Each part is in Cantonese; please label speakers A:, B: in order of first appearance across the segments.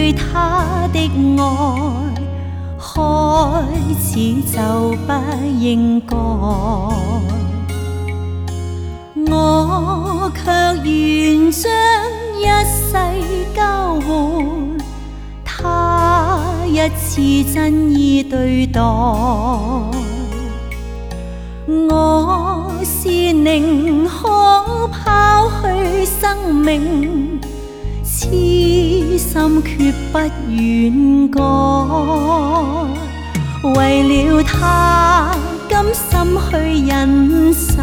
A: 對他的愛，開始就不應該。我卻願將一世交換，他一次真意對待。我是寧可拋去生命，痴心決不願改。為了他，甘心去忍受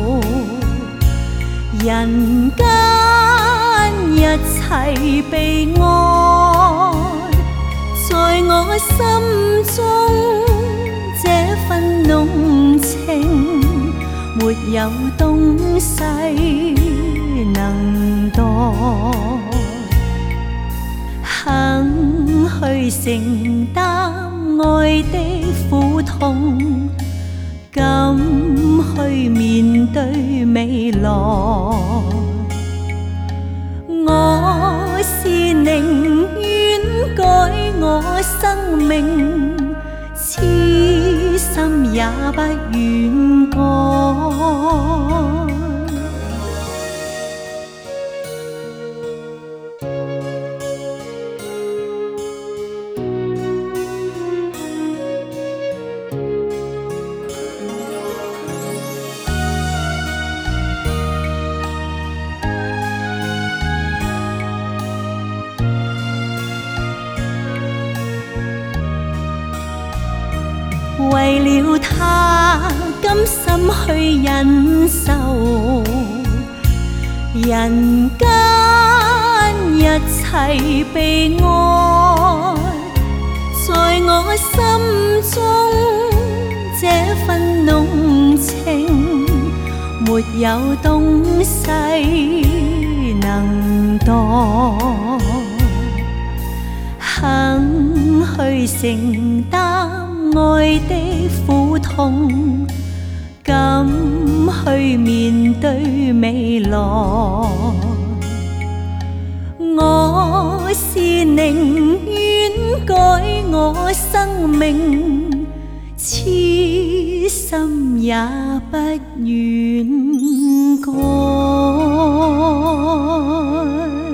A: 人間一切悲哀。在我心中這份濃情，沒有東西能代。肯去承擔愛的苦痛，敢去面對未來。我是寧願改我生命，痴心也不願改。為了他，甘心去忍受人間一切悲哀。在我心中這份濃情，沒有東西能代。肯去承擔愛的苦痛，敢去面對未來。我是寧願改我生命，痴心也不願改。